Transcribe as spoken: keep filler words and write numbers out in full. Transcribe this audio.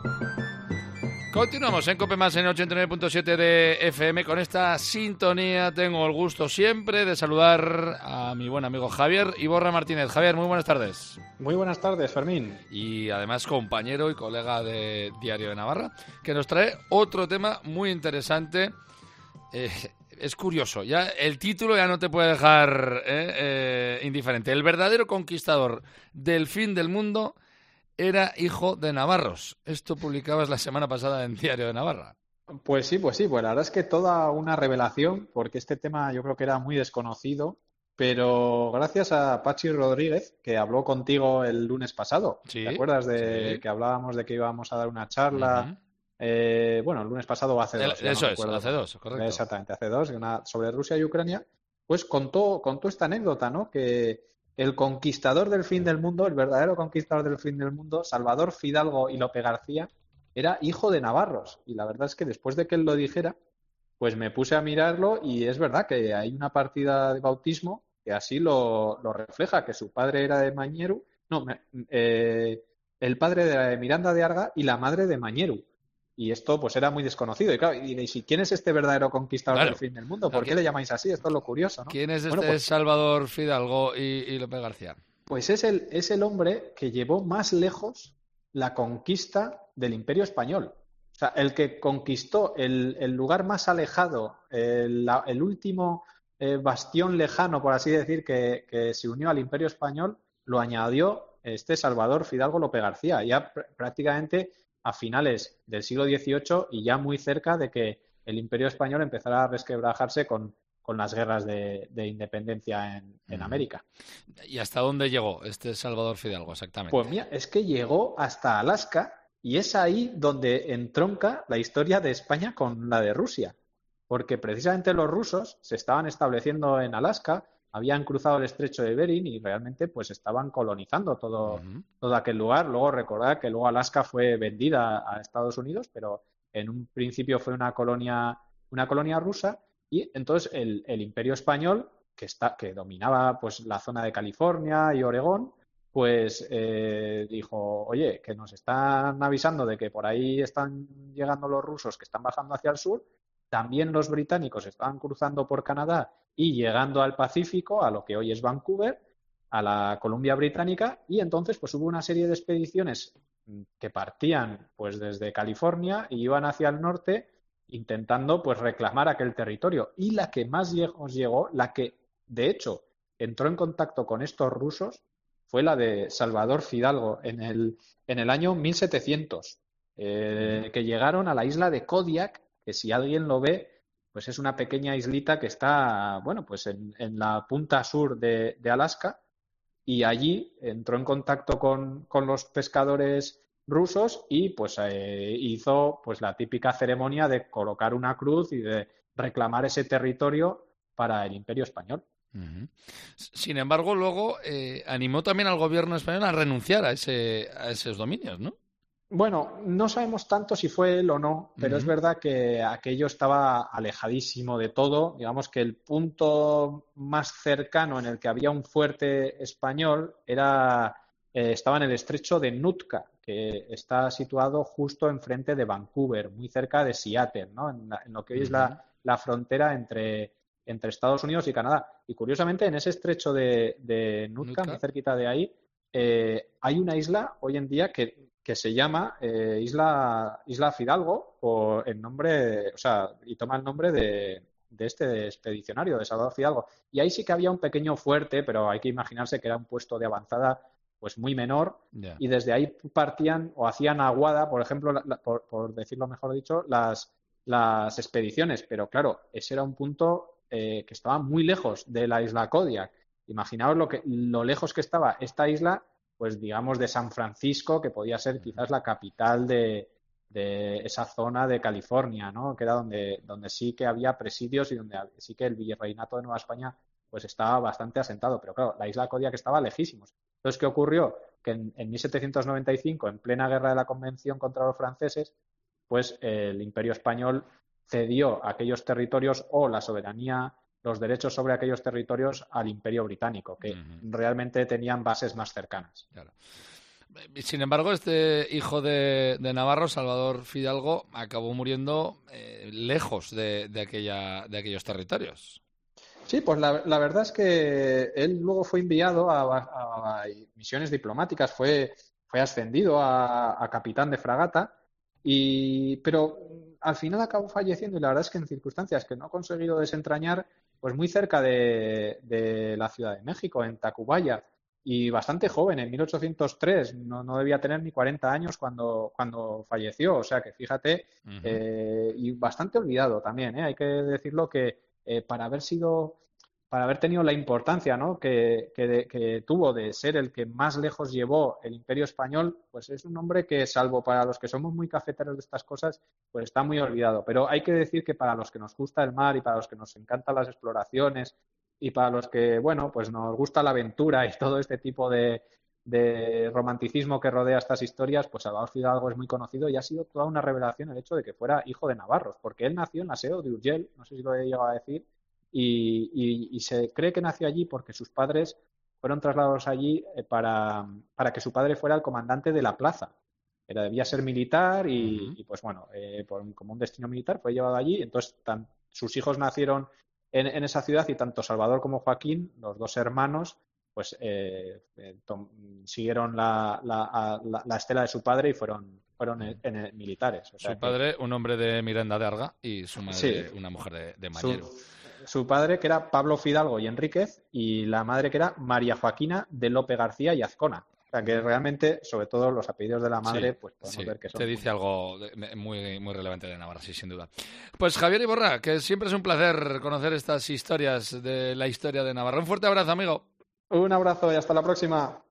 Continuamos en Cope Más en ochenta y nueve punto siete de F M. Con esta sintonía tengo el gusto siempre de saludar a mi buen amigo Javier Iborra Martínez. Javier, muy buenas tardes. Muy buenas tardes, Fermín. Y además compañero y colega de Diario de Navarra, que nos trae otro tema muy interesante. Eh, es curioso, ya el título ya no te puede dejar eh, eh, indiferente. El verdadero conquistador del fin del mundo era hijo de navarros. Esto publicabas la semana pasada en Diario de Navarra. Pues sí, pues sí, pues la verdad es que toda una revelación, porque este tema yo creo que era muy desconocido, pero gracias a Pachi Rodríguez, que habló contigo el lunes pasado. Sí, ¿te acuerdas de sí. que hablábamos de que íbamos a dar una charla? Uh-huh. eh, bueno, el lunes pasado o hace el, dos, ya Eso no es, recuerdo. hace dos, correcto. Exactamente, hace dos, una sobre Rusia y Ucrania, pues contó, contó esta anécdota, ¿no? Que el conquistador del fin del mundo, el verdadero conquistador del fin del mundo, Salvador Fidalgo y Lope García, era hijo de navarros. Y la verdad es que después de que él lo dijera, pues me puse a mirarlo y es verdad que hay una partida de bautismo que así lo, lo refleja, que su padre era de Mañeru, no, eh, el padre de Miranda de Arga y la madre de Mañeru. Y esto pues era muy desconocido. Y claro, y diréis, ¿y quién es este verdadero conquistador Claro. del fin del mundo? ¿Por qué le llamáis así? Esto es lo curioso, ¿no? ¿Quién es este bueno, pues, Salvador Fidalgo y, y López García? Pues es el, es el hombre que llevó más lejos la conquista del Imperio Español. O sea, el que conquistó el, el lugar más alejado, el, la, el último eh, bastión lejano, por así decir, que, que se unió al Imperio Español, lo añadió este Salvador Fidalgo Lope García, ya pr- prácticamente a finales del siglo dieciocho y ya muy cerca de que el Imperio Español empezara a resquebrajarse con, con las guerras de, de independencia en, en América. ¿Y hasta dónde llegó este Salvador Fidalgo exactamente? Pues mira, es que llegó hasta Alaska y es ahí donde entronca la historia de España con la de Rusia, porque precisamente los rusos se estaban estableciendo en Alaska, habían cruzado el estrecho de Bering y realmente pues estaban colonizando todo, uh-huh. todo aquel lugar. Luego recordad que luego Alaska fue vendida a Estados Unidos, pero en un principio fue una colonia, una colonia rusa y entonces el, el Imperio Español, que, está, que dominaba pues la zona de California y Oregón, pues eh, dijo, oye, que nos están avisando de que por ahí están llegando los rusos que están bajando hacia el sur, también los británicos estaban cruzando por Canadá y llegando al Pacífico, a lo que hoy es Vancouver, a la Columbia Británica, y entonces pues hubo una serie de expediciones que partían pues desde California y iban hacia el norte intentando pues reclamar aquel territorio. Y la que más lejos llegó, la que de hecho entró en contacto con estos rusos, fue la de Salvador Fidalgo en el, en el año mil setecientos, eh, que llegaron a la isla de Kodiak, que si alguien lo ve, pues es una pequeña islita que está, bueno, pues en, en la punta sur de, de Alaska, y allí entró en contacto con, con los pescadores rusos y pues eh, hizo pues la típica ceremonia de colocar una cruz y de reclamar ese territorio para el Imperio Español. Uh-huh. Sin embargo, luego eh, animó también al gobierno español a renunciar a, ese, a esos dominios, ¿no? Bueno, no sabemos tanto si fue él o no, pero uh-huh. es verdad que aquello estaba alejadísimo de todo. Digamos que el punto más cercano en el que había un fuerte español era eh, estaba en el estrecho de Nootka, que está situado justo enfrente de Vancouver, muy cerca de Seattle, ¿no? En, la, en lo que hoy uh-huh. es la, la frontera entre, entre Estados Unidos y Canadá. Y curiosamente, en ese estrecho de, de Nootka, ¿Nootka? muy cerquita de ahí, eh, hay una isla hoy en día que que se llama eh, Isla, Isla Fidalgo, por el nombre, o sea, y toma el nombre de, de este expedicionario, de Salvador Fidalgo. Y ahí sí que había un pequeño fuerte, pero hay que imaginarse que era un puesto de avanzada pues muy menor, yeah. y desde ahí partían o hacían aguada, por ejemplo, la, la, por, por decirlo mejor dicho, las, las expediciones. Pero claro, ese era un punto eh, que estaba muy lejos de la isla Kodiak. Imaginaos lo, que, lo lejos que estaba esta isla, pues digamos de San Francisco, que podía ser quizás la capital de, de esa zona de California, ¿no? Que era donde, donde sí que había presidios y donde sí que el virreinato de Nueva España pues estaba bastante asentado. Pero claro, la isla Kodiak estaba lejísimos. Entonces, ¿qué ocurrió? Que en, en mil setecientos noventa y cinco, en plena guerra de la Convención contra los franceses, pues eh, el Imperio Español cedió aquellos territorios o la soberanía, los derechos sobre aquellos territorios al Imperio Británico, que uh-huh. realmente tenían bases más cercanas. Claro. Sin embargo, este hijo de, de Navarro, Salvador Fidalgo, acabó muriendo eh, lejos de, de, aquella, de aquellos territorios. Sí, pues la, la verdad es que él luego fue enviado a, a, a misiones diplomáticas, fue, fue ascendido a, a capitán de fragata, y, pero al final acabó falleciendo y la verdad es que en circunstancias que no ha conseguido desentrañar, pues muy cerca de, de la Ciudad de México, en Tacubaya, y bastante joven, en mil ochocientos tres, no, no debía tener ni cuarenta años cuando, cuando falleció, o sea que fíjate, uh-huh. eh, y bastante olvidado también, ¿eh? Hay que decirlo que eh, para haber sido, para haber tenido la importancia, ¿no? que, que, de, que tuvo de ser el que más lejos llevó el Imperio Español, pues es un hombre que, salvo para los que somos muy cafeteros de estas cosas, pues está muy olvidado. Pero hay que decir que para los que nos gusta el mar y para los que nos encantan las exploraciones y para los que, bueno, pues nos gusta la aventura y todo este tipo de, de romanticismo que rodea estas historias, pues Salvador Fidalgo es muy conocido y ha sido toda una revelación el hecho de que fuera hijo de navarros, porque él nació en la S E O de Urgell, no sé si lo he llegado a decir, y, y, y se cree que nació allí porque sus padres fueron trasladados allí para, para que su padre fuera el comandante de la plaza. Era, debía ser militar y, uh-huh. y pues bueno, eh, por, como un destino militar fue llevado allí, entonces tan, sus hijos nacieron En, en esa ciudad y tanto Salvador como Joaquín, los dos hermanos, pues eh, eh, tom, siguieron la, la, la, la estela de su padre y fueron, fueron en, en militares. O sea su padre, que, un hombre de Miranda de Arga, y su madre, sí, una mujer de, de Mañero. Su, su padre, que era Pablo Fidalgo y Enríquez, y la madre, que era María Joaquina de Lope García y Azcona. O sea, que realmente, sobre todo los apellidos de la madre, sí, pues podemos sí, ver que son... te dice muy... algo de, muy, muy relevante de Navarra, sí, sin duda. Pues Javier Iborra, que siempre es un placer conocer estas historias de la historia de Navarra. Un fuerte abrazo, amigo. Un abrazo y hasta la próxima.